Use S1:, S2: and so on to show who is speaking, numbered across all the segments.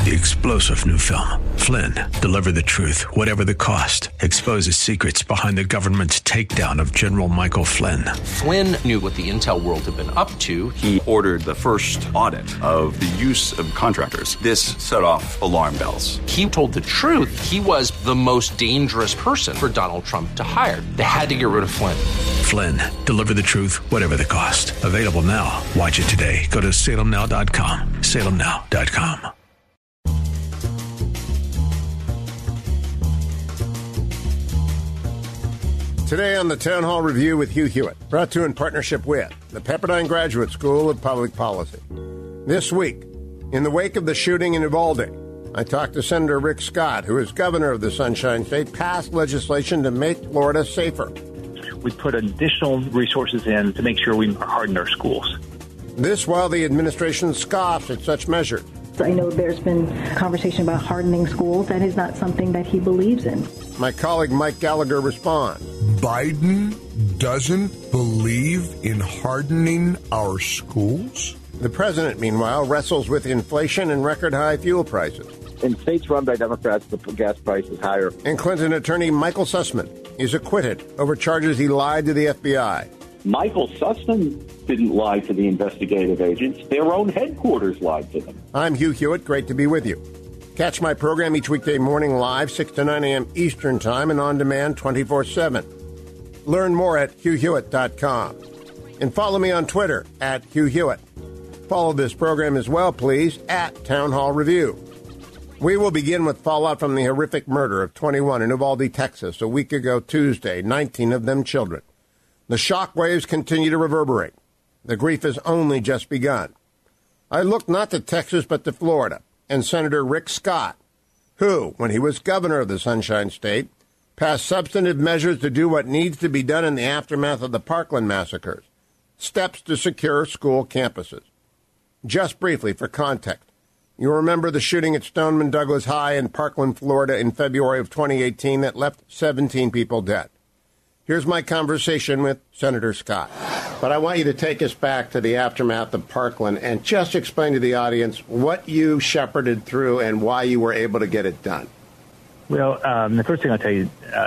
S1: The explosive new film, Flynn, deliver the truth, whatever the cost, exposes secrets behind the government's takedown of General Michael Flynn.
S2: Flynn knew what the intel world had been up to.
S3: He ordered the first audit of the use of contractors. This set off alarm bells.
S2: He told the truth. He was the most dangerous person for Donald Trump to hire. They had to get rid of Flynn.
S1: Flynn, deliver the truth, whatever the cost. Available now. Watch it today. Go to salemnow.com. salemnow.com.
S4: Today on the Town Hall Review with Hugh Hewitt, brought to you in partnership with the Pepperdine Graduate School of Public Policy. This week, in the wake of the shooting in Uvalde, I talked to Senator Rick Scott, who is governor of the Sunshine State, passed legislation to make Florida safer.
S5: We put additional resources in to make sure we harden our schools.
S4: This while the administration scoffs at such measures.
S6: I know there's been conversation about hardening schools. That is not something that he believes in.
S4: My colleague Mike Gallagher responds.
S7: Biden doesn't believe in hardening our schools?
S4: The president, meanwhile, wrestles with inflation and record-high fuel prices.
S8: In states run by Democrats, the gas price is higher.
S4: And Clinton attorney Michael Sussman is acquitted over charges he lied to the FBI.
S9: Michael Sussman didn't lie to the investigative agents. Their own headquarters lied to them.
S4: I'm Hugh Hewitt. Great to be with you. Catch my program each weekday morning live, 6 to 9 a.m. Eastern Time, and on demand 24/7. Learn more at HughHewitt.com. And follow me on Twitter at Hugh Hewitt. Follow this program as well, please, at Town Hall Review. We will begin with fallout from the horrific murder of 21 in Uvalde, Texas, a week ago Tuesday, 19 of them children. The shock waves continue to reverberate. The grief has only just begun. I look not to Texas but to Florida and Senator Rick Scott, who, when he was governor of the Sunshine State, passed substantive measures to do what needs to be done in the aftermath of the Parkland massacres, steps to secure school campuses. Just briefly, for context, you remember the shooting at Stoneman Douglas High in Parkland, Florida in February of 2018 that left 17 people dead. Here's my conversation with Senator Scott. But I want you to take us back to the aftermath of Parkland and just explain to the audience what you shepherded through and why you were able to get it done.
S5: Well, the first thing I'll tell you,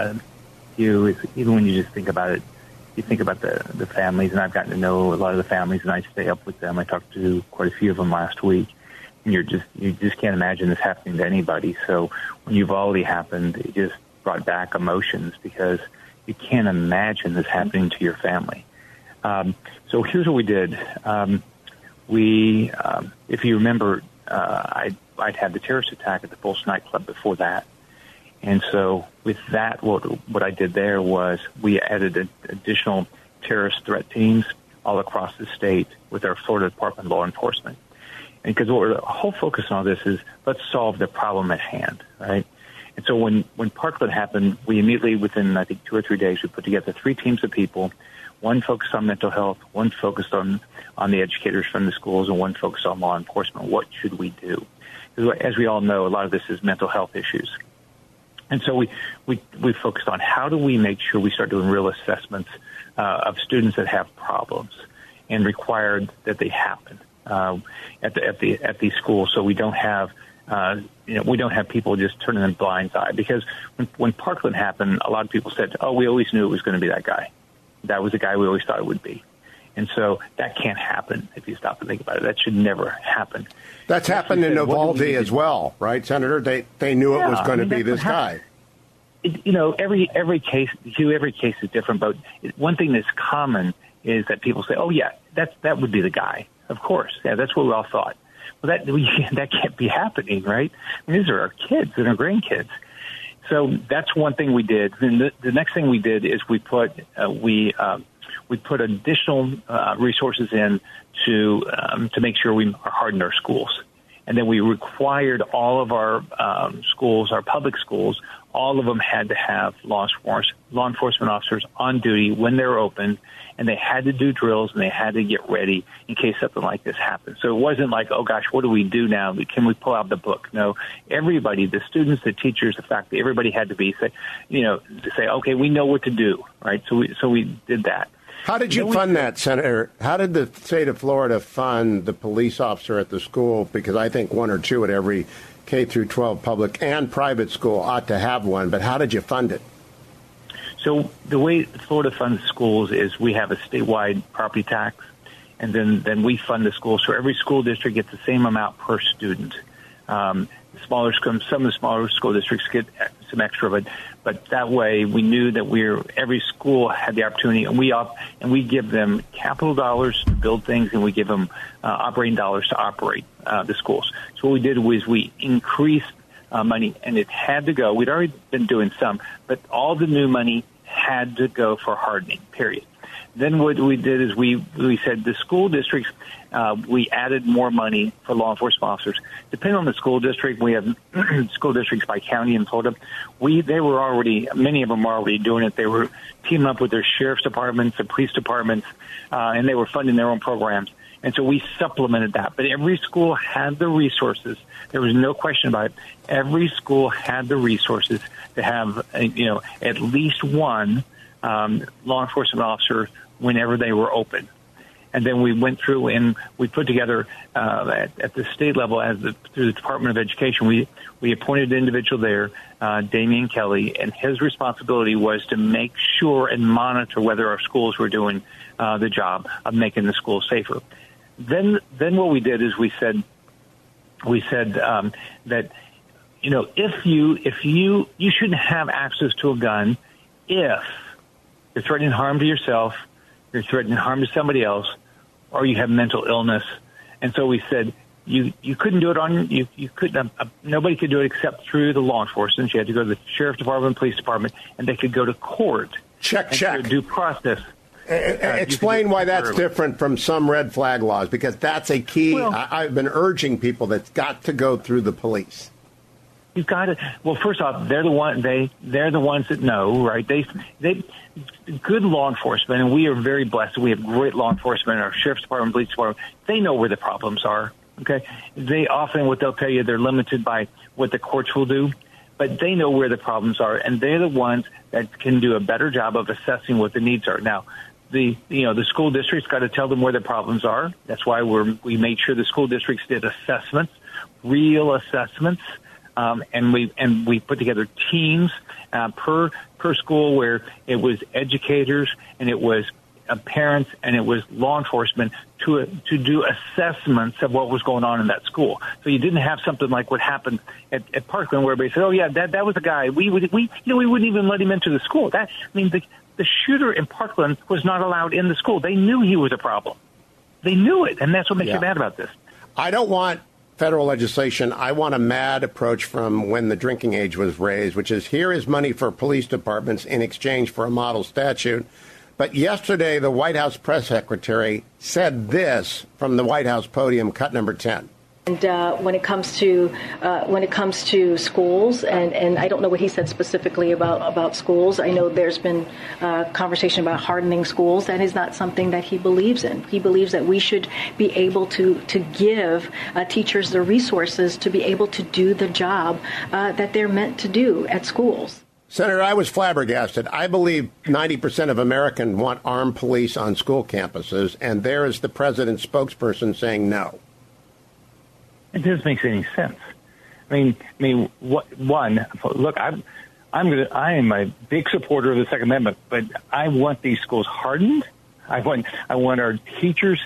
S5: is even when you just think about it, you think about the families, and I've gotten to know a lot of the families, and I stay up with them. I talked to quite a few of them last week, and you just can't imagine this happening to anybody. So when Uvalde happened, it just brought back emotions because you can't imagine this happening to your family. So here's what we did. If you remember, I'd had the terrorist attack at the Pulse nightclub before that. And so with that, what I did there was we added additional terrorist threat teams all across the state with our Florida Department of Law Enforcement. And because the whole focus on all this is let's solve the problem at hand, right? And so when Parkland happened, we immediately, within, I think, 2 or 3 days, we put together 3 teams of people, one focused on mental health, one focused on the educators from the schools, and one focused on law enforcement. What should we do? Because as we all know, a lot of this is mental health issues. And so we focused on how do we make sure we start doing real assessments of students that have problems and required that they happen at these schools, so we don't have we don't have people just turning a blind eye. Because when Parkland happened, a lot of people said, "Oh, we always knew it was going to be that guy. That was the guy we always thought it would be." And so that can't happen if you stop and think about it. That should never happen.
S4: That's happened in Uvalde as well, right, Senator? They knew it was going to be this guy.
S5: Every case is different. But one thing that's common is that people say, "Oh, yeah, that would be the guy." Of course, yeah, that's what we all thought. Well, that can't be happening, right? I mean, these are our kids and our grandkids. So that's one thing we did. And the next thing we did is we put additional resources in to make sure we hardened our schools. And then we required all of our schools, our public schools, all of them had to have law enforcement officers on duty when they're open, and they had to do drills and they had to get ready in case something like this happened. So it wasn't like, oh gosh, what do we do now? Can we pull out the book? No, everybody, the students, the teachers, the faculty, everybody had to say, okay, we know what to do, right? So we did that.
S4: How did you fund that, Senator? How did the state of Florida fund the police officer at the school? Because I think one or two at every K through 12 public and private school ought to have one. But how did you fund it?
S5: So the way Florida funds schools is we have a statewide property tax, and then we fund the schools. So every school district gets the same amount per student. Some of the smaller school districts get some extra, but that way we knew that every school had the opportunity, and we give them capital dollars to build things, and we give them operating dollars to operate the schools. So what we did was we increased money, and it had to go. We'd already been doing some, but all the new money had to go for hardening, period. Then what we did is we said the school districts, we added more money for law enforcement officers. Depending on the school district, we have school districts by county in Florida. Many of them were already doing it. They were teaming up with their sheriff's departments, and police departments, and they were funding their own programs. And so we supplemented that. But every school had the resources. There was no question about it. Every school had the resources to have, at least one law enforcement officer whenever they were open. And then we went through and we put together at the state level, through the Department of Education, we appointed an individual there, Damian Kelly, and his responsibility was to make sure and monitor whether our schools were doing the job of making the schools safer. Then what we did is we said that if you shouldn't have access to a gun if you're threatening harm to yourself, you're threatening harm to somebody else, or you have mental illness. And so we said you couldn't do it you couldn't nobody could do it except through the law enforcement. You had to go to the sheriff's department, police department, and they could go to court.
S4: Check.
S5: Due process.
S4: Explain why that's different from some red flag laws, because that's a key. Well, I've been urging people that's got to go through the police.
S5: You've got to. Well, first off, they're the ones that know, right? They good law enforcement, and we are very blessed. We have great law enforcement, our sheriff's department, police department. They know where the problems are. Okay, they often what they'll tell you, they're limited by what the courts will do, but they know where the problems are, and they're the ones that can do a better job of assessing what the needs are. Now, the school district's got to tell them where the problems are. That's why we made sure the school districts did assessments, real assessments, and we put together teams per school where it was educators and it was parents and it was law enforcement to do assessments of what was going on in that school. So you didn't have something like what happened at Parkland, where everybody said, "Oh yeah, that was a guy. We wouldn't even let him into the school." The shooter in Parkland was not allowed in the school. They knew he was a problem. They knew it, and that's what makes me mad about this.
S4: I don't want federal legislation. I want a MAD approach from when the drinking age was raised, which is here is money for police departments in exchange for a model statute. But yesterday, the White House press secretary said this from the White House podium, cut number 10.
S6: And when it comes to schools, and I don't know what he said specifically about schools. I know there's been conversation about hardening schools. That is not something that he believes in. He believes that we should be able to give teachers the resources to be able to do the job that they're meant to do at schools.
S4: Senator, I was flabbergasted. I believe 90% of Americans want armed police on school campuses, and there is the president's spokesperson saying no.
S5: It doesn't make any sense. I mean, look, I am a big supporter of the Second Amendment, but I want these schools hardened. I want our teachers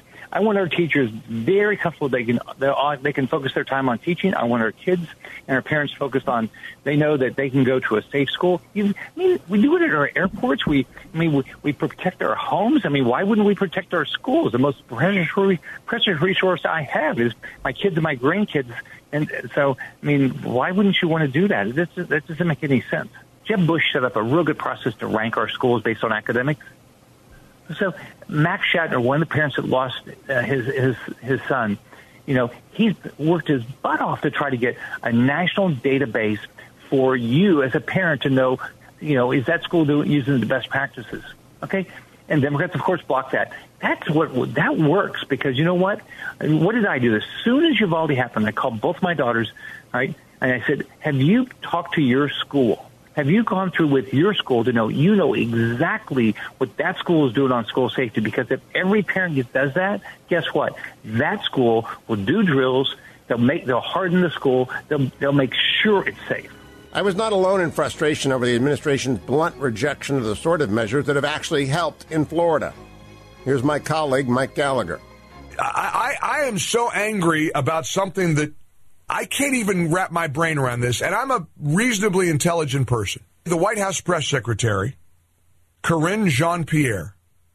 S5: very comfortable. They can focus their time on teaching. I want our kids and our parents focused on. They know that they can go to a safe school. We do it at our airports. We protect our homes. Why wouldn't we protect our schools? The most precious resource I have is my kids and my grandkids. And so, why wouldn't you want to do that? That doesn't make any sense. Jeb Bush set up a real good process to rank our schools based on academics. So Max Shatner, one of the parents that lost his son, he's worked his butt off to try to get a national database for you as a parent to know, is that school using the best practices? Okay, and Democrats, of course, block that. That works because you know what? What did I do? As soon as Uvalde happened, I called both my daughters, right, and I said, "Have you talked to your school Have you gone through with your school to know you know exactly what that school is doing on school safety? Because if every parent does that, guess what? That school will do drills. They'll harden the school. They'll make sure it's safe.
S4: I was not alone in frustration over the administration's blunt rejection of the sort of measures that have actually helped in Florida. Here's my colleague, Mike Gallagher.
S7: I am so angry about something that I can't even wrap my brain around this, and I'm a reasonably intelligent person. The White House press secretary, Karine Jean-Pierre,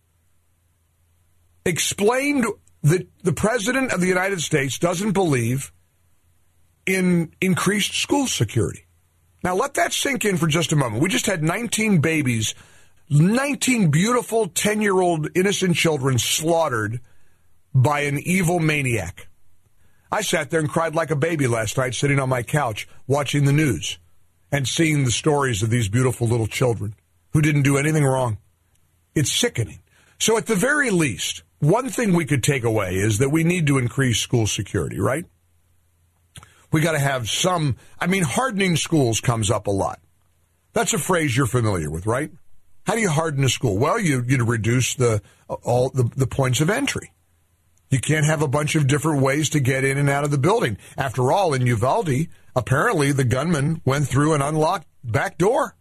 S7: explained that the President of the United States doesn't believe in increased school security. Now, let that sink in for just a moment. We just had 19 babies, 19 beautiful 10-year-old innocent children slaughtered by an evil maniac. I sat there and cried like a baby last night sitting on my couch watching the news and seeing the stories of these beautiful little children who didn't do anything wrong. It's sickening. So at the very least, one thing we could take away is that we need to increase school security, right? We got to have some, hardening schools comes up a lot. That's a phrase you're familiar with, right? How do you harden a school? Well, you reduce the points of entry. You can't have a bunch of different ways to get in and out of the building. After all, in Uvalde, apparently the gunman went through an unlocked back door.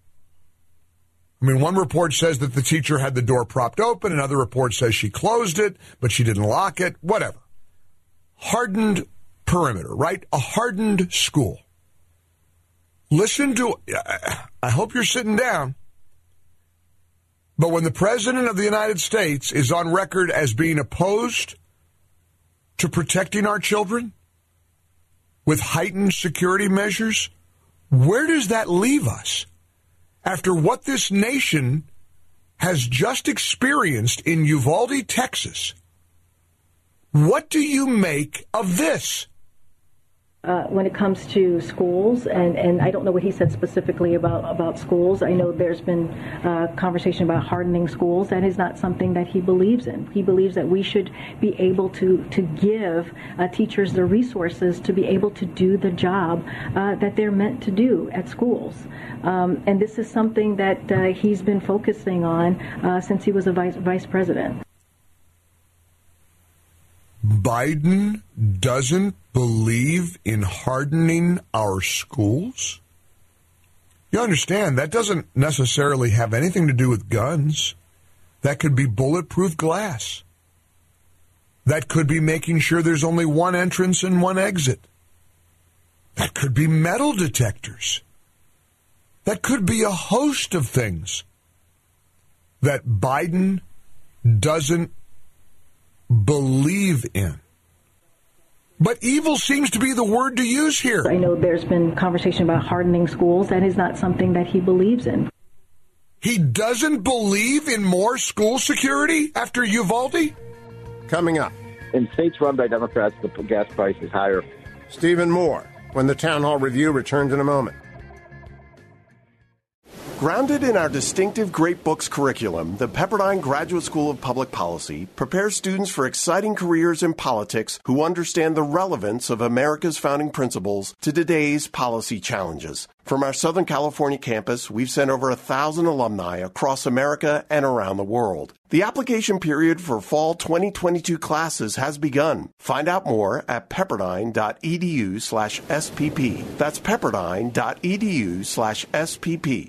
S7: One report says that the teacher had the door propped open. Another report says she closed it, but she didn't lock it. Whatever. Hardened perimeter, right? A hardened school. Listen to, I hope you're sitting down. But when the President of the United States is on record as being opposed to protecting our children with heightened security measures, where does that leave us after what this nation has just experienced in Uvalde, Texas? What do you make of this?
S6: When it comes to schools, and I don't know what he said specifically about schools. I know there's been conversation about hardening schools. That is not something that he believes in. He believes that we should be able to give teachers the resources to be able to do the job that they're meant to do at schools. And this is something that he's been focusing on since he was a vice president.
S7: Biden doesn't believe in hardening our schools? You understand, that doesn't necessarily have anything to do with guns. That could be bulletproof glass. That could be making sure there's only one entrance and one exit. That could be metal detectors. That could be a host of things that Biden doesn't believe in. But evil seems to be the word to use here.
S6: I know there's been conversation about hardening schools. That is not something that he believes in.
S7: He doesn't believe in more school security after Uvalde?
S4: Coming up.
S8: In states run by Democrats, the gas price is higher.
S4: Stephen Moore, when the Town Hall Review returns in a moment.
S10: Grounded in our distinctive Great Books curriculum, the Pepperdine Graduate School of Public Policy prepares students for exciting careers in politics who understand the relevance of America's founding principles to today's policy challenges. From our Southern California campus, we've sent over 1,000 alumni across America and around the world. The application period for fall 2022 classes has begun. Find out more at pepperdine.edu/SPP. That's pepperdine.edu/SPP.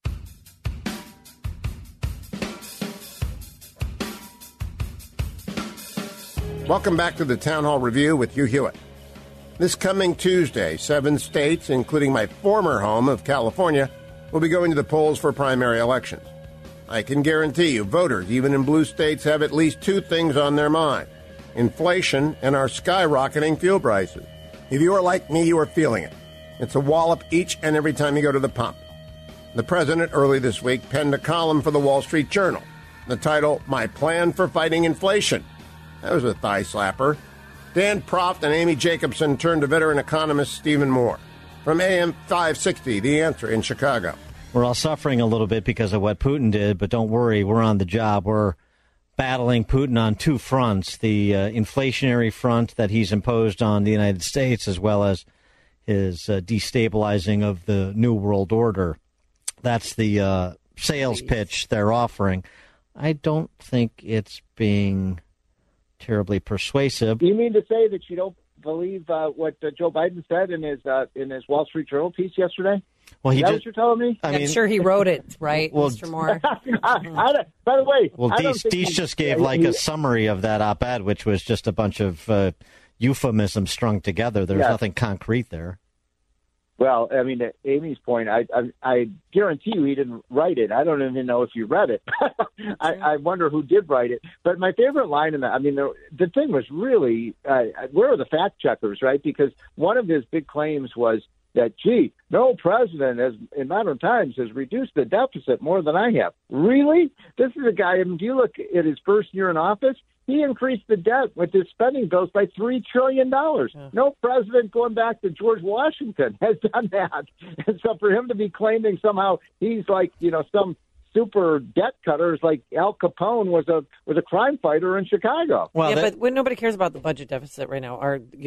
S4: Welcome back to the Town Hall Review with Hugh Hewitt. This coming Tuesday, 7 states, including my former home of California, will be going to the polls for primary elections. I can guarantee you, voters, even in blue states, have at least two things on their mind: inflation and our skyrocketing fuel prices. If you are like me, you are feeling it. It's a wallop each and every time you go to the pump. The president early this week penned a column for the Wall Street Journal. The title, My Plan for Fighting Inflation. That was a thigh slapper. Dan Proft and Amy Jacobson turned to veteran economist Stephen Moore. From AM 560, The Answer in Chicago.
S11: We're all suffering a little bit because of what Putin did, but don't worry, we're on the job. We're battling Putin on two fronts, the inflationary front that he's imposed on the United States, as well as his destabilizing of the New World Order. That's the sales pitch they're offering. I don't think it's being terribly persuasive.
S8: You mean to say that you don't believe what Joe Biden said in his Wall Street Journal piece yesterday?
S11: Well,
S8: Is that what you're telling me?
S12: I'm sure he wrote it, right, Mr. Moore?
S8: By the way,
S11: Deese just gave a summary of that op-ed, which was just a bunch of euphemisms strung together. There's nothing concrete there.
S8: Well, I mean, to Amy's point, I guarantee you he didn't write it. I don't even know if you read it. I wonder who did write it. But my favorite line in that, I mean, the thing was really, where are the fact checkers, right? Because one of his big claims was that, no president in modern times has reduced the deficit more than I have. Really? This is a guy, I mean, do you look at his first year in office? He increased the debt with his spending bills by $3 trillion. Yeah. No president going back to George Washington has done that. And so for him to be claiming somehow he's like, some super debt cutters like Al Capone was a crime fighter in Chicago.
S12: Well, but when nobody cares about the budget deficit right now,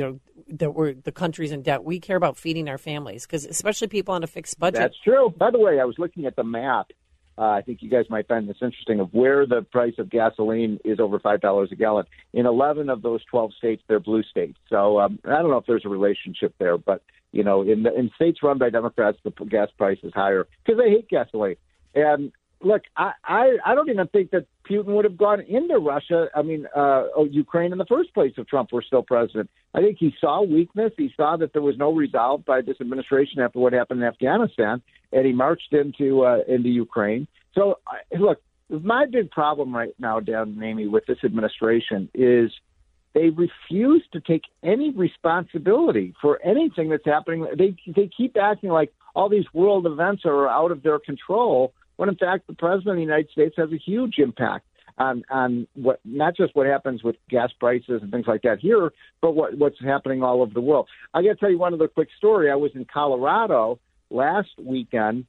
S12: that the country's in debt. We care about feeding our families, because especially people on a fixed budget.
S8: That's true. By the way, I was looking at the map. I think you guys might find this interesting, of where the price of gasoline is over $5 a gallon. In 11 of those 12 states, they're blue states. So I don't know if there's a relationship there, but in states run by Democrats, the gas price is higher because they hate gasoline. And look, I don't even think that Putin would have gone into Russia, Ukraine in the first place if Trump were still president. I think he saw weakness. He saw that there was no resolve by this administration after what happened in Afghanistan, and he marched into Ukraine. So, look, my big problem right now, Dan and Amy, with this administration is they refuse to take any responsibility for anything that's happening. They keep acting like all these world events are out of their control, when in fact the president of the United States has a huge impact on what, not just what happens with gas prices and things like that here, but what's happening all over the world. I got to tell you one other quick story. I was in Colorado last weekend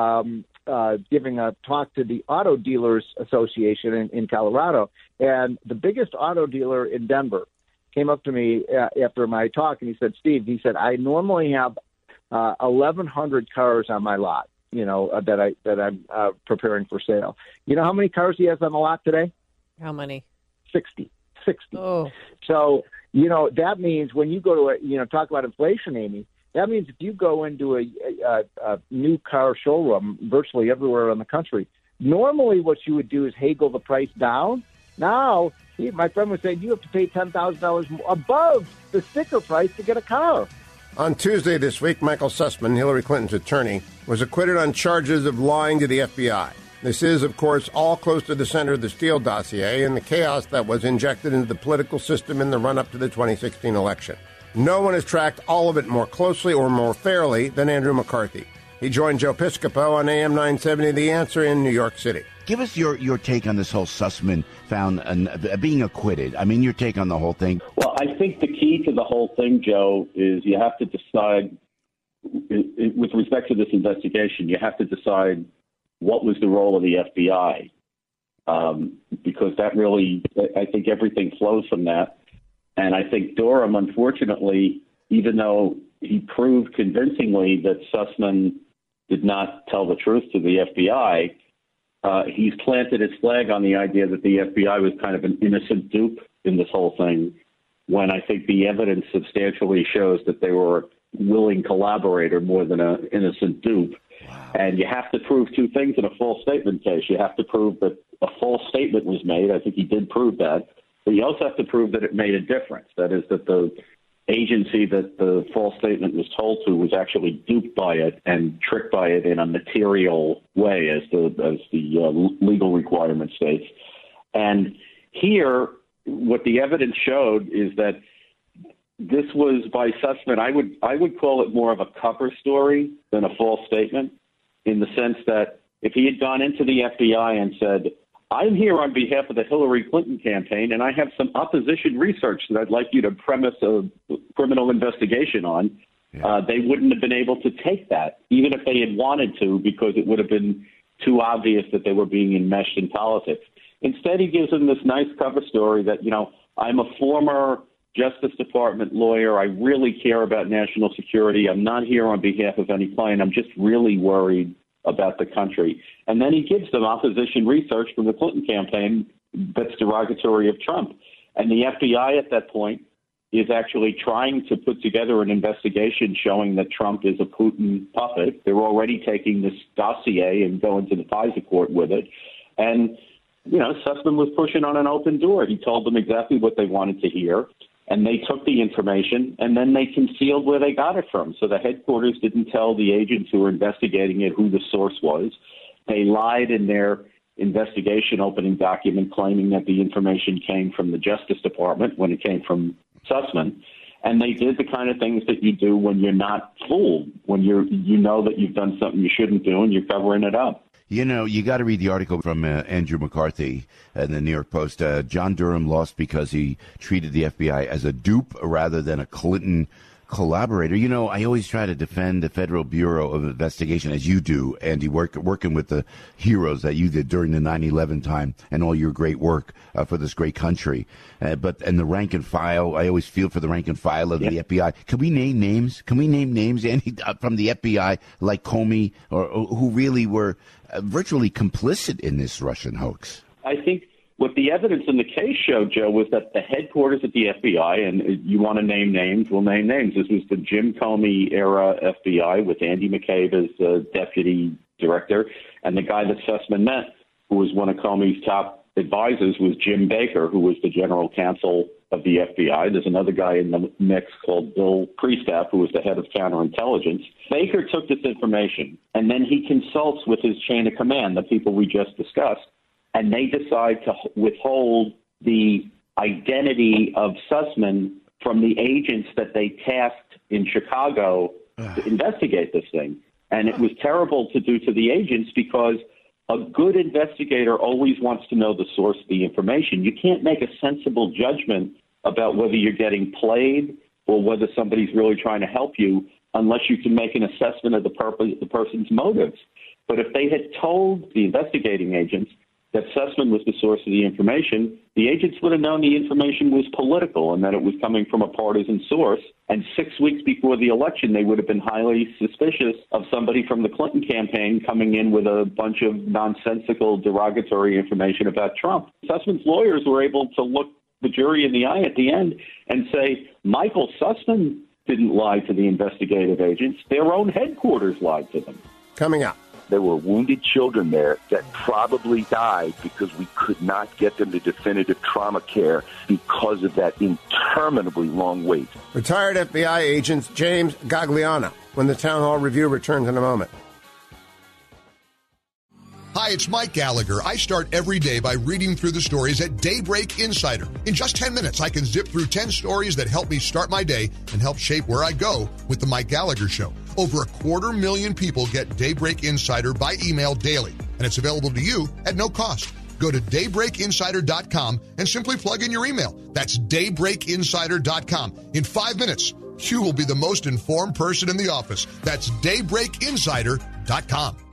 S8: giving a talk to the Auto Dealers Association in Colorado, and the biggest auto dealer in Denver came up to me after my talk, and he said, Steve, I normally have 1,100 cars on my lot, that I'm preparing for sale. You know how many cars he has on the lot today?
S12: How many?
S8: 60.
S12: Oh.
S8: So, that means when you go to talk about inflation, Amy, that means if you go into a new car showroom virtually everywhere in the country, normally what you would do is haggle the price down. Now, my friend was saying you have to pay $10,000 above the sticker price to get a car.
S4: On Tuesday this week, Michael Sussman, Hillary Clinton's attorney, was acquitted on charges of lying to the FBI. This is, of course, all close to the center of the Steele dossier and the chaos that was injected into the political system in the run-up to the 2016 election. No one has tracked all of it more closely or more fairly than Andrew McCarthy. He joined Joe Piscopo on AM 970 The Answer in New York City.
S13: Give us your take on this whole Sussman being acquitted. I mean, your take on the whole thing.
S9: Well, I think the key to the whole thing, Joe, is you have to decide, with respect to this investigation, you have to decide what was the role of the FBI, because that really, I think everything flows from that. And I think Durham, unfortunately, even though he proved convincingly that Sussman did not tell the truth to the FBI, he's planted his flag on the idea that the FBI was kind of an innocent dupe in this whole thing, when I think the evidence substantially shows that they were a willing collaborator more than an innocent dupe. Wow. And you have to prove two things in a false statement case. You have to prove that a false statement was made. I think he did prove that. But you also have to prove that it made a difference. That is, that the agency that the false statement was told to was actually duped by it and tricked by it in a material way, as the legal requirement states. And here, what the evidence showed is that this was by Sussman. I would call it more of a cover story than a false statement, in the sense that if he had gone into the FBI and said, I'm here on behalf of the Hillary Clinton campaign, and I have some opposition research that I'd like you to premise a criminal investigation on, they wouldn't have been able to take that, even if they had wanted to, because it would have been too obvious that they were being enmeshed in politics. Instead, he gives them this nice cover story that, I'm a former Justice Department lawyer. I really care about national security. I'm not here on behalf of any client. I'm just really worried about the country. And then he gives them opposition research from the Clinton campaign that's derogatory of Trump. And the FBI at that point is actually trying to put together an investigation showing that Trump is a Putin puppet. They're already taking this dossier and going to the FISA court with it. And, Sussman was pushing on an open door. He told them exactly what they wanted to hear. And they took the information, and then they concealed where they got it from. So the headquarters didn't tell the agents who were investigating it who the source was. They lied in their investigation opening document, claiming that the information came from the Justice Department when it came from Sussman. And they did the kind of things that you do when you're not fooled, when you know that you've done something you shouldn't do and you're covering it up.
S13: You got to read the article from Andrew McCarthy in the New York Post. John Durham lost because he treated the FBI as a dupe rather than a Clinton collaborator. I always try to defend the Federal Bureau of Investigation, as you do, Andy, working with the heroes that you did during the 9/11 time and all your great work for this great country. And the rank and file, I always feel for the rank and file of the FBI. Can we name names? Andy, from the FBI, like Comey, or who really were virtually complicit in this Russian hoax?
S9: I think what the evidence in the case showed, Joe, was that the headquarters at the FBI, and you want to name names, we'll name names. This was the Jim Comey era FBI with Andy McCabe as deputy director. And the guy that Sussman met, who was one of Comey's top advisors, was Jim Baker, who was the general counsel of the FBI. There's another guy in the mix called Bill Priestap, who was the head of counterintelligence. Baker took this information, and then he consults with his chain of command, the people we just discussed, and they decide to withhold the identity of Sussman from the agents that they tasked in Chicago to investigate this thing. And it was terrible to do to the agents because a good investigator always wants to know the source of the information. You can't make a sensible judgment about whether you're getting played or whether somebody's really trying to help you unless you can make an assessment of the person's motives. But if they had told the investigating agents that Sussman was the source of the information, the agents would have known the information was political and that it was coming from a partisan source. And 6 weeks before the election, they would have been highly suspicious of somebody from the Clinton campaign coming in with a bunch of nonsensical, derogatory information about Trump. Sussman's lawyers were able to look the jury in the eye at the end and say, Michael Sussman didn't lie to the investigative agents. Their own headquarters lied to them.
S4: Coming up.
S14: There were wounded children there that probably died because we could not get them to definitive trauma care because of that interminably long wait.
S4: Retired FBI agent James Gagliano when the Town Hall Review returns in a moment.
S7: Hi, it's Mike Gallagher. I start every day by reading through the stories at Daybreak Insider. In just 10 minutes, I can zip through 10 stories that help me start my day and help shape where I go with The Mike Gallagher Show. Over 250,000 people get Daybreak Insider by email daily, and it's available to you at no cost. Go to daybreakinsider.com and simply plug in your email. That's daybreakinsider.com. In 5 minutes, you will be the most informed person in the office. That's daybreakinsider.com.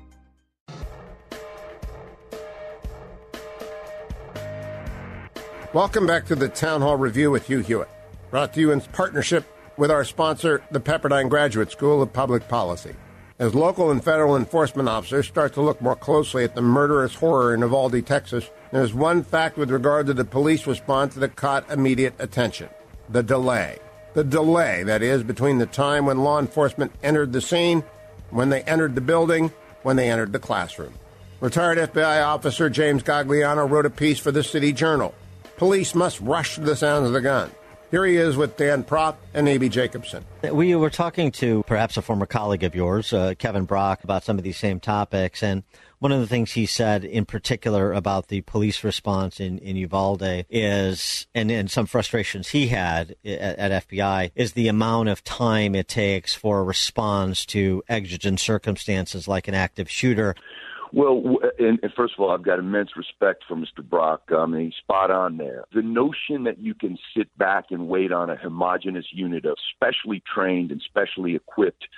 S4: Welcome back to the Town Hall Review with Hugh Hewitt, brought to you in partnership with our sponsor, the Pepperdine Graduate School of Public Policy. As local and federal enforcement officers start to look more closely at the murderous horror in Uvalde, Texas, there's one fact with regard to the police response that caught immediate attention: the delay. The delay, that is, between the time when law enforcement entered the scene, when they entered the building, when they entered the classroom. Retired FBI officer James Gagliano wrote a piece for the City Journal. Police must rush to the sound of the gun. Here he is with Dan Propp and A.B. Jacobson.
S11: We were talking to perhaps a former colleague of yours, Kevin Brock, about some of these same topics. And one of the things he said in particular about the police response in Uvalde is, and some frustrations he had at FBI, is the amount of time it takes for a response to exigent circumstances like an active shooter.
S14: Well, and first of all, I've got immense respect for Mr. Brock. He's spot on there. The notion that you can sit back and wait on a homogenous unit of specially trained and specially equipped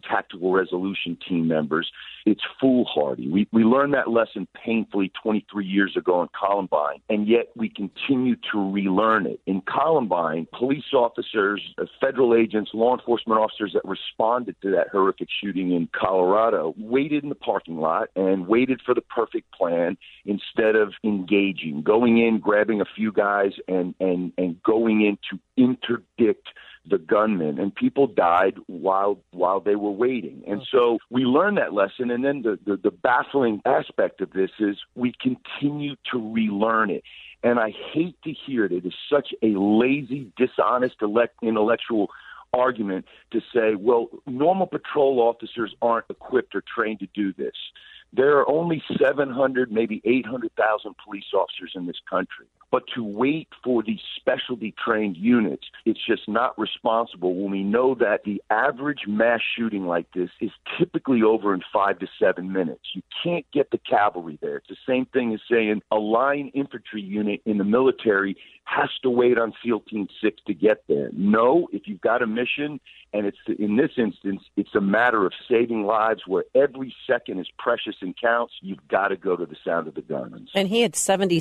S14: tactical resolution team members. It's foolhardy. We learned that lesson painfully 23 years ago in Columbine, and yet we continue to relearn it. In Columbine, police officers, federal agents, law enforcement officers that responded to that horrific shooting in Colorado waited in the parking lot and waited for the perfect plan instead of engaging, going in, grabbing a few guys, and going in to interdict the gunman, and people died while they were waiting. And so we learned that lesson, and then the baffling aspect of this is we continue to relearn it. And I hate to hear it. It is such a lazy, dishonest intellectual argument to say, well, normal patrol officers aren't equipped or trained to do this. There are only 700, maybe 800,000 police officers in this country. But to wait for these specialty trained units, it's just not responsible when we know that the average mass shooting like this is typically over in 5 to 7 minutes. You can't get the cavalry there. It's the same thing as saying a line infantry unit in the military has to wait on SEAL Team 6 to get there. No, if you've got a mission, and it's in this instance, it's a matter of saving lives where every second is precious and counts, you've got to go to the sound of the guns.
S12: And he had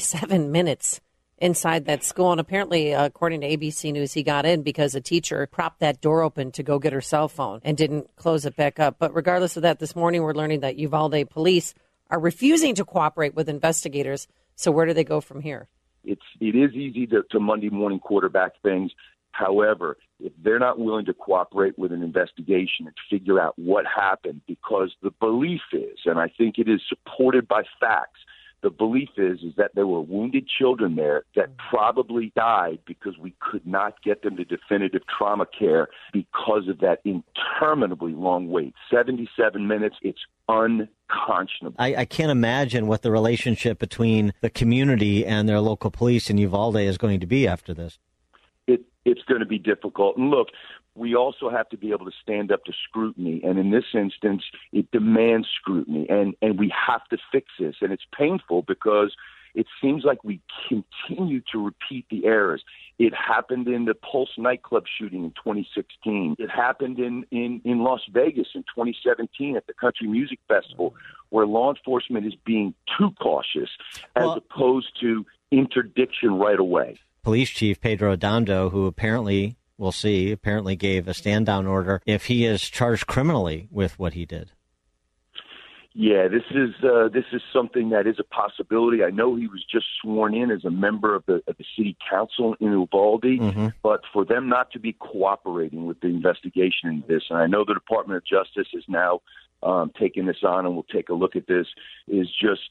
S12: 77 minutes inside that school, and apparently, according to ABC News, he got in because a teacher propped that door open to go get her cell phone and didn't close it back up. But regardless of that, this morning we're learning that Uvalde police are refusing to cooperate with investigators. So where do they go from here?
S14: It is easy to Monday morning quarterback things. However, if they're not willing to cooperate with an investigation and figure out what happened, because the belief is, and I think it is supported by facts, the belief is that there were wounded children there that probably died because we could not get them to definitive trauma care because of that interminably long wait. 77 minutes, it's unconscionable.
S11: I can't imagine what the relationship between the community and their local police in Uvalde is going to be after this.
S14: It's going to be difficult. And look, we also have to be able to stand up to scrutiny. And in this instance, it demands scrutiny. And we have to fix this. And it's painful because it seems like we continue to repeat the errors. It happened in the Pulse nightclub shooting in 2016. It happened in Las Vegas in 2017 at the Country Music Festival, where law enforcement is being too cautious as opposed to interdiction right away.
S11: Police Chief Pedro Adondo, who apparently gave a stand-down order if he is charged criminally with what he did.
S14: Yeah, this is something that is a possibility. I know he was just sworn in as a member of the city council in Uvalde, but for them not to be cooperating with the investigation in this, and I know the Department of Justice is now taking this on, and we'll take a look at this, is just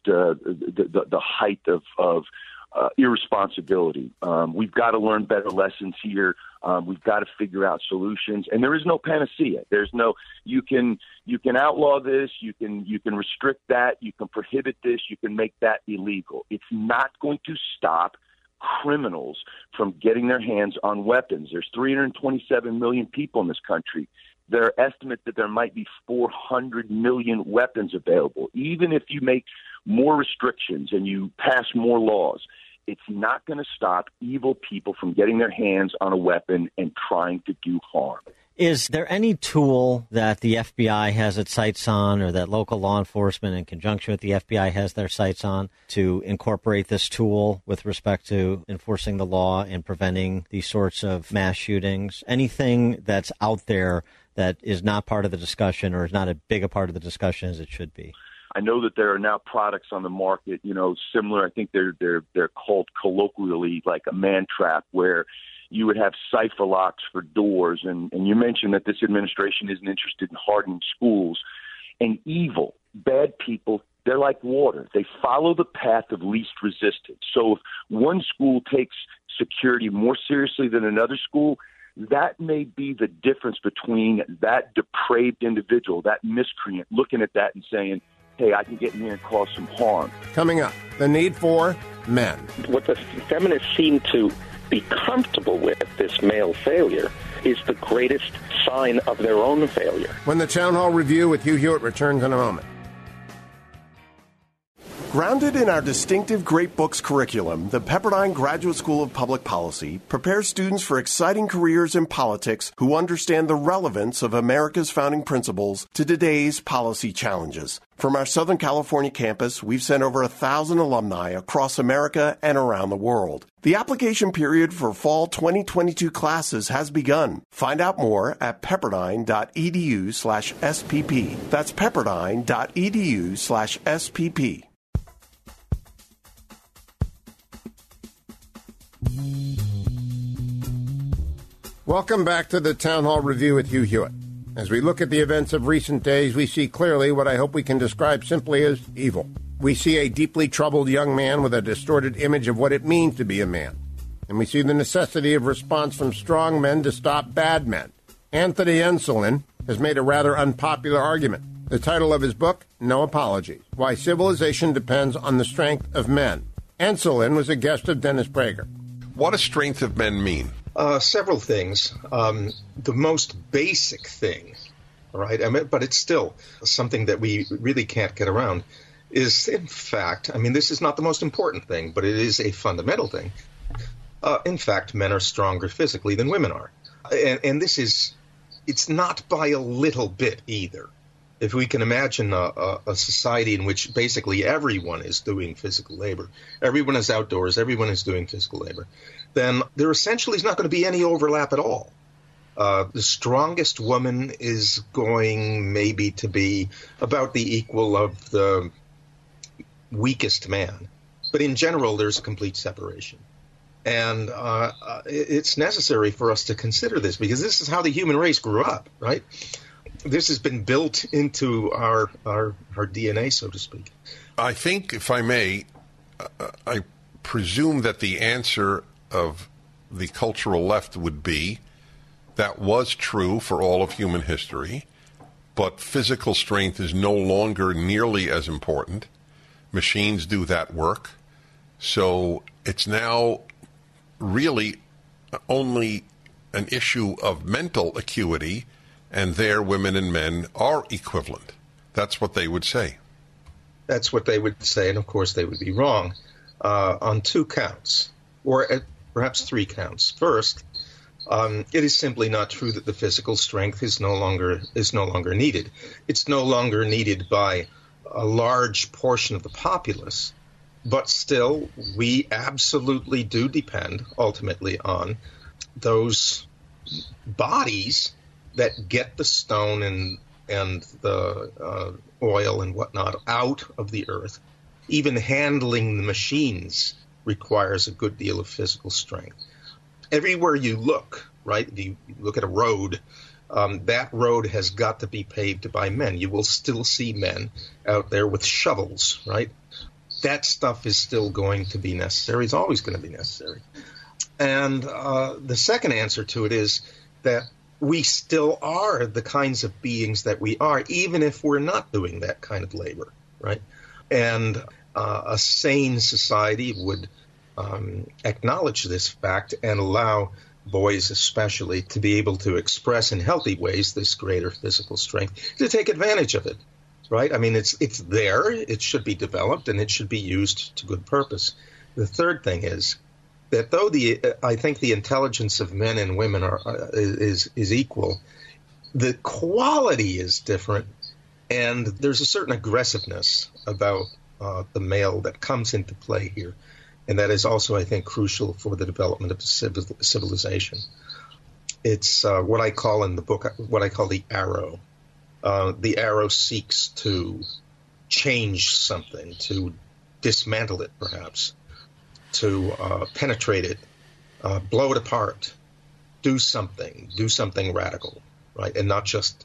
S14: the height of irresponsibility. We've got to learn better lessons here. We've got to figure out solutions, and there is no panacea. There's no you can outlaw this, you can restrict that, you can prohibit this, you can make that illegal. It's not going to stop criminals from getting their hands on weapons. There's 327 million people in this country. There are estimates that there might be 400 million weapons available. Even if you make more restrictions and you pass more laws, it's not going to stop evil people from getting their hands on a weapon and trying to do harm.
S11: Is there any tool that the FBI has its sights on, or that local law enforcement in conjunction with the FBI has their sights on, to incorporate this tool with respect to enforcing the law and preventing these sorts of mass shootings? Anything that's out there that is not part of the discussion, or is not as big a part of the discussion as it should be?
S14: I know that there are now products on the market, similar. I think they're called colloquially like a man trap, where you would have cipher locks for doors. And you mentioned that this administration isn't interested in hardening schools. And evil, bad people, they're like water. They follow the path of least resistance. So if one school takes security more seriously than another school, that may be the difference between that depraved individual, that miscreant, looking at that and saying, hey, I can get in here and cause some harm.
S4: Coming up, the need for men.
S15: What the feminists seem to be comfortable with, this male failure, is the greatest sign of their own failure.
S4: When the Town Hall Review with Hugh Hewitt returns in a moment.
S10: Grounded in our distinctive Great Books curriculum, the Pepperdine Graduate School of Public Policy prepares students for exciting careers in politics who understand the relevance of America's founding principles to today's policy challenges. From our Southern California campus, we've sent over 1,000 alumni across America and around the world. The application period for fall 2022 classes has begun. Find out more at pepperdine.edu/SPP. That's pepperdine.edu/SPP.
S4: Welcome back to the Town Hall Review with Hugh Hewitt. As we look at the events of recent days, we see clearly what I hope we can describe simply as evil. We see a deeply troubled young man with a distorted image of what it means to be a man. And we see the necessity of response from strong men to stop bad men. Anthony Enselin has made a rather unpopular argument. The title of his book, No Apologies: Why Civilization Depends on the Strength of Men. Enselin was a guest of Dennis Prager.
S16: What does strength of men mean?
S17: Several things. The most basic thing, all right, but it's still something that we really can't get around, is, in fact, this is not the most important thing, but it is a fundamental thing. In fact, men are stronger physically than women are. And it's not by a little bit either. If we can imagine a society in which basically everyone is doing physical labor, everyone is outdoors, everyone is doing physical labor, then there essentially is not going to be any overlap at all. The strongest woman is going maybe to be about the equal of the weakest man. But in general, there's a complete separation. And it's necessary for us to consider this, because this is how the human race grew up, right? This has been built into our DNA, so to speak.
S16: I think, if I may, I presume that the answer of the cultural left would be that was true for all of human history, but physical strength is no longer nearly as important. Machines do that work. So it's now really only an issue of mental acuity, and there women and men are equivalent. That's what they would say.
S17: That's what they would say, and of course they would be wrong on two counts, or perhaps three counts. First, it is simply not true that the physical strength is no longer needed. It's no longer needed by a large portion of the populace, but still we absolutely do depend ultimately on those bodies that get the stone and the oil and whatnot out of the earth. Even handling the machines requires a good deal of physical strength. Everywhere you look, right, if you look at a road, that road has got to be paved by men. You will still see men out there with shovels, right? That stuff is still going to be necessary. It's always going to be necessary. And the second answer to it is that we still are the kinds of beings that we are, even if we're not doing that kind of labor, right? And a sane society would acknowledge this fact and allow boys especially to be able to express in healthy ways this greater physical strength, to take advantage of it, right? It's there, it should be developed, and it should be used to good purpose. The third thing is that though I think the intelligence of men and women is equal, the quality is different, and there's a certain aggressiveness about the male that comes into play here, and that is also, I think, crucial for the development of civilization. It's what I call in the book, what I call the arrow. The arrow seeks to change something, to dismantle it, perhaps, to penetrate it, blow it apart, do something radical, right? And not just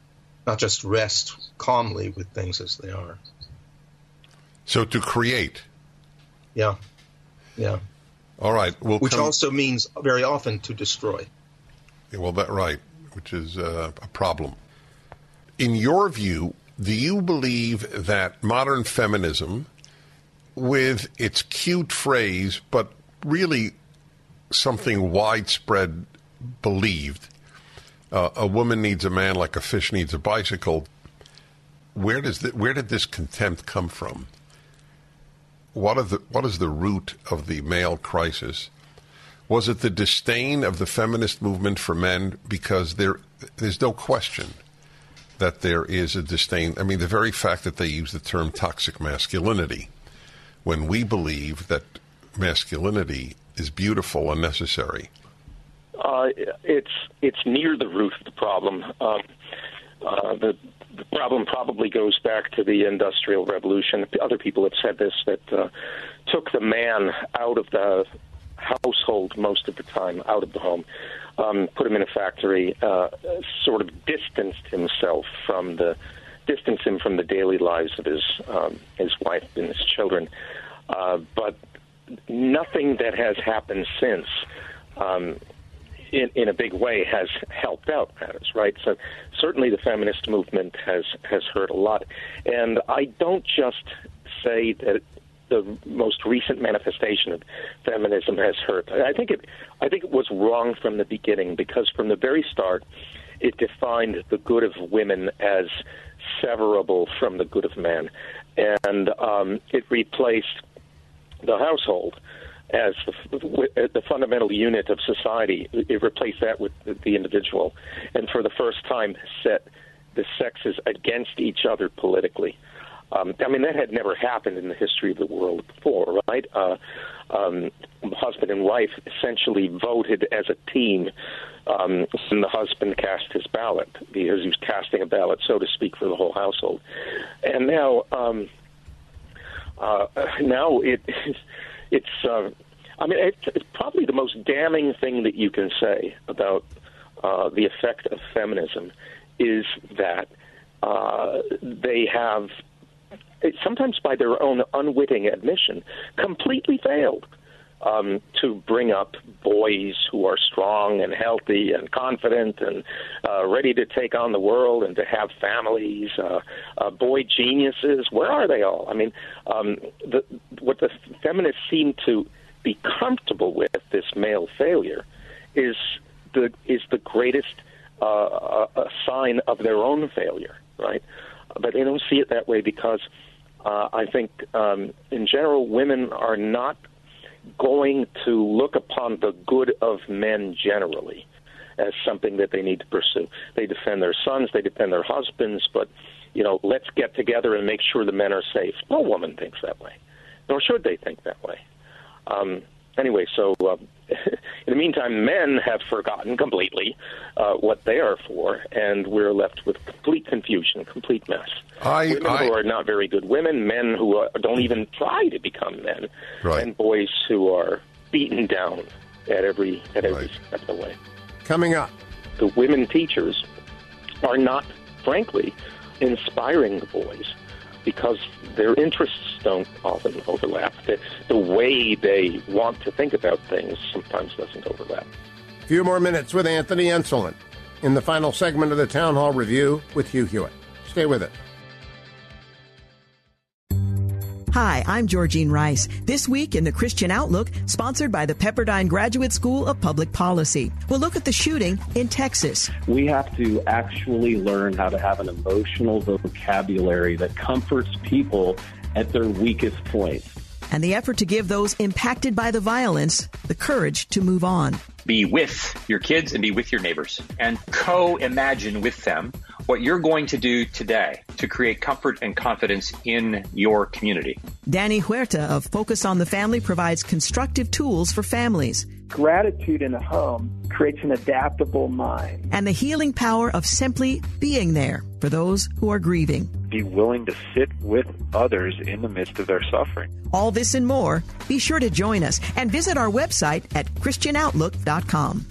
S17: rest calmly with things as they are.
S16: So to create.
S17: Yeah.
S16: All right.
S17: Which also means very often to destroy.
S16: Yeah, well, that's right, which is a problem. In your view, do you believe that modern feminism, with its cute phrase, but really something widespread believed, a woman needs a man like a fish needs a bicycle, where did this contempt come from? what is the root of the male crisis? Was it the disdain of the feminist movement for men? Because there's no question that there is a disdain. I mean, the very fact that they use the term toxic masculinity, when we believe that masculinity is beautiful and necessary.
S15: It's near the root of the problem. The problem probably goes back to the Industrial Revolution. Other people have said this, that took the man out of the household most of the time, out of the home, put him in a factory, sort of distanced him from the daily lives of his wife and his children. But nothing that has happened since, in a big way, has helped out matters, right? So certainly the feminist movement has hurt a lot. And I don't just say that the most recent manifestation of feminism has hurt. I think it was wrong from the beginning, because from the very start it defined the good of women as severable from the good of men, and it replaced the household as the fundamental unit of society. It replaced that with the individual, and for the first time set the sexes against each other politically. I mean, that had never happened in the history of the world before, right? Husband and wife essentially voted as a team, and the husband cast his ballot, because he was casting a ballot, so to speak, for the whole household. And now it's probably the most damning thing that you can say about the effect of feminism is that they have, sometimes by their own unwitting admission, completely failed to bring up boys who are strong and healthy and confident and ready to take on the world and to have families. Boy geniuses, where are they all? I mean, what the feminists seem to be comfortable with, this male failure, is the greatest sign of their own failure, right? But they don't see it that way, because I think, in general, women are not going to look upon the good of men generally as something that they need to pursue. They defend their sons, they defend their husbands, but, let's get together and make sure the men are safe. No woman thinks that way, nor should they think that way. Anyway, so in the meantime, men have forgotten completely what they are for, and we're left with complete confusion, complete mess. Women who are not very good women, men who don't even try to become men, right, and boys who are beaten down at every step of the way.
S4: Coming up,
S15: the women teachers are not, frankly, inspiring the boys, because their interests don't often overlap. The way they want to think about things sometimes doesn't overlap.
S4: A few more minutes with Anthony Enselin in the final segment of the Town Hall Review with Hugh Hewitt. Stay with it.
S18: Hi, I'm Georgene Rice. This week in the Christian Outlook, sponsored by the Pepperdine Graduate School of Public Policy. We'll look at the shooting in Texas.
S19: We have to actually learn how to have an emotional vocabulary that comforts people at their weakest point.
S18: And the effort to give those impacted by the violence the courage to move on.
S20: Be with your kids and be with your neighbors and co-imagine with them what you're going to do today to create comfort and confidence in your community.
S18: Danny Huerta of Focus on the Family provides constructive tools for families.
S21: Gratitude in a home creates an adaptable mind.
S18: And the healing power of simply being there for those who are grieving.
S22: Be willing to sit with others in the midst of their suffering.
S18: All this and more. Be sure to join us and visit our website at ChristianOutlook.com.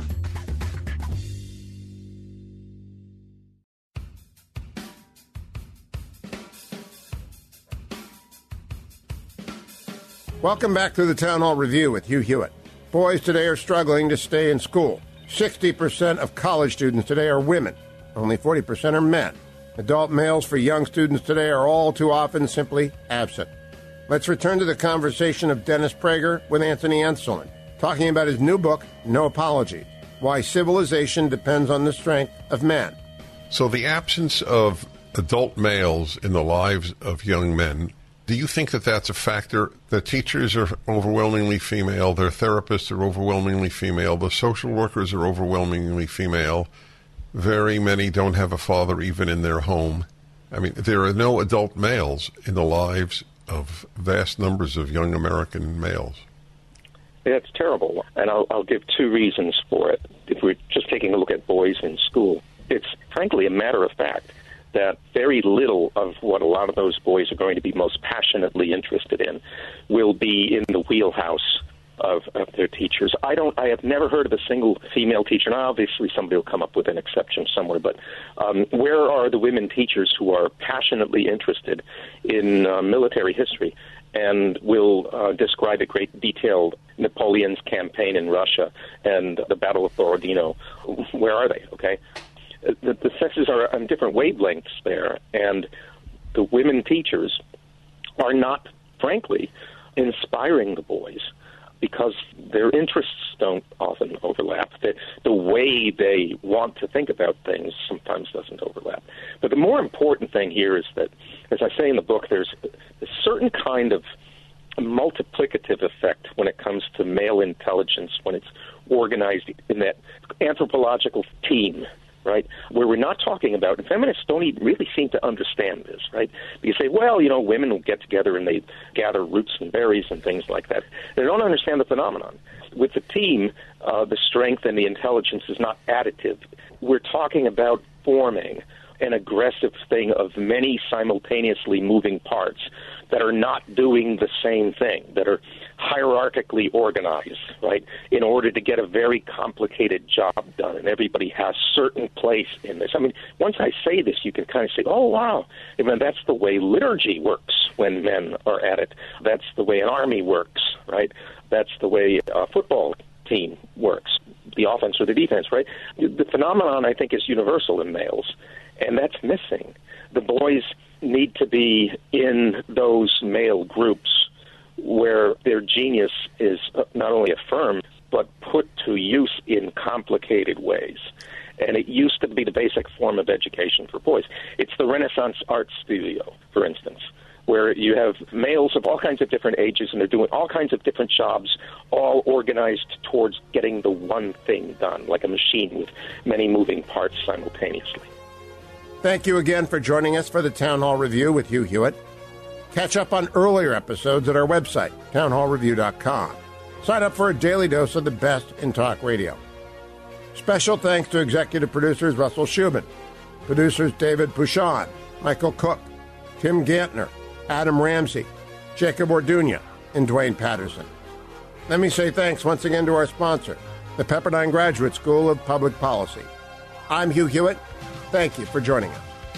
S4: Welcome back to the Town Hall Review with Hugh Hewitt. Boys today are struggling to stay in school. 60% of college students today are women. Only 40% are men. Adult males for young students today are all too often simply absent. Let's return to the conversation of Dennis Prager with Anthony Enselin, talking about his new book, No Apologies, Why Civilization Depends on the Strength of Man.
S16: So the absence of adult males in the lives of young men Do you think that that's a factor? The teachers are overwhelmingly female. Their therapists are overwhelmingly female. The social workers are overwhelmingly female. Very many don't have a father even in their home. I mean, there are no adult males in the lives of vast numbers of young American males.
S15: It's terrible, and I'll give two reasons for it. If we're just taking a look at boys in school, it's frankly a matter of fact that very little of what a lot of those boys are going to be most passionately interested in will be in the wheelhouse of their teachers. I have never heard of a single female teacher. Now, obviously, somebody will come up with an exception somewhere, but where are the women teachers who are passionately interested in military history and will describe in great detail Napoleon's campaign in Russia and the Battle of Borodino? Where are they, okay? The sexes are on different wavelengths there, and the women teachers are not, frankly, inspiring the boys because their interests don't often overlap. The way they want to think about things sometimes doesn't overlap. But the more important thing here is that, as I say in the book, there's a certain kind of multiplicative effect when it comes to male intelligence when it's organized in that anthropological team, right, where we're not talking about, and feminists don't even really seem to understand this, right? You say, well, women will get together and they gather roots and berries and things like that. They don't understand the phenomenon. With the team, the strength and the intelligence is not additive. We're talking about forming an aggressive thing of many simultaneously moving parts that are not doing the same thing, that are hierarchically organized, right, in order to get a very complicated job done, and everybody has certain place in this. I mean, once I say this, you can kind of say, oh, wow, that's the way liturgy works when men are at it. That's the way an army works, right? That's the way a football team works, the offense or the defense, right? The phenomenon, I think, is universal in males, and that's missing. The boys need to be in those male groups where their genius is not only affirmed, but put to use in complicated ways. And it used to be the basic form of education for boys. It's the Renaissance art studio, for instance, where you have males of all kinds of different ages, and they're doing all kinds of different jobs, all organized towards getting the one thing done, like a machine with many moving parts simultaneously.
S4: Thank you again for joining us for the Town Hall Review with Hugh Hewitt. Catch up on earlier episodes at our website, townhallreview.com. Sign up for a daily dose of the best in talk radio. Special thanks to executive producers Russell Schubin, producers David Pouchon, Michael Cook, Tim Gantner, Adam Ramsey, Jacob Orduña, and Dwayne Patterson. Let me say thanks once again to our sponsor, the Pepperdine Graduate School of Public Policy. I'm Hugh Hewitt. Thank you for joining us.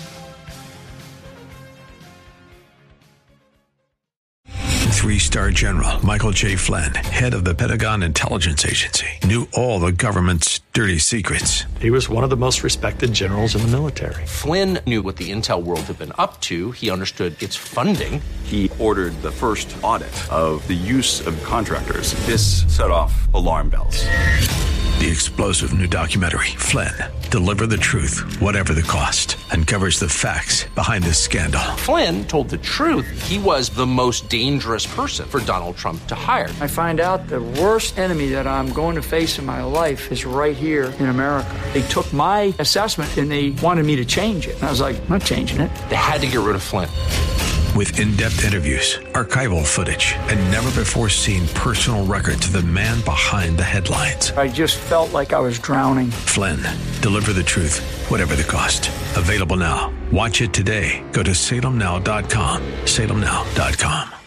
S1: Three-star General Michael J. Flynn, head of the Pentagon Intelligence Agency, knew all the government's dirty secrets.
S2: He was one of the most respected generals in the military.
S3: Flynn knew what the intel world had been up to. He understood its funding.
S23: He ordered the first audit of the use of contractors. This set off alarm bells.
S1: The explosive new documentary, Flynn, Deliver the Truth, Whatever the Cost, uncovers the facts behind this scandal.
S3: Flynn told the truth. He was the most dangerous person for Donald Trump to hire.
S24: I find out the worst enemy that I'm going to face in my life is right here in America. They took my assessment and they wanted me to change it. And I was like, I'm not changing it.
S3: They had to get rid of Flynn.
S1: With in-depth interviews, archival footage, and never-before-seen personal records of the man behind the headlines.
S24: I just felt like I was drowning.
S1: Flynn, Deliver the Truth, Whatever the Cost. Available now. Watch it today. Go to salemnow.com. salemnow.com.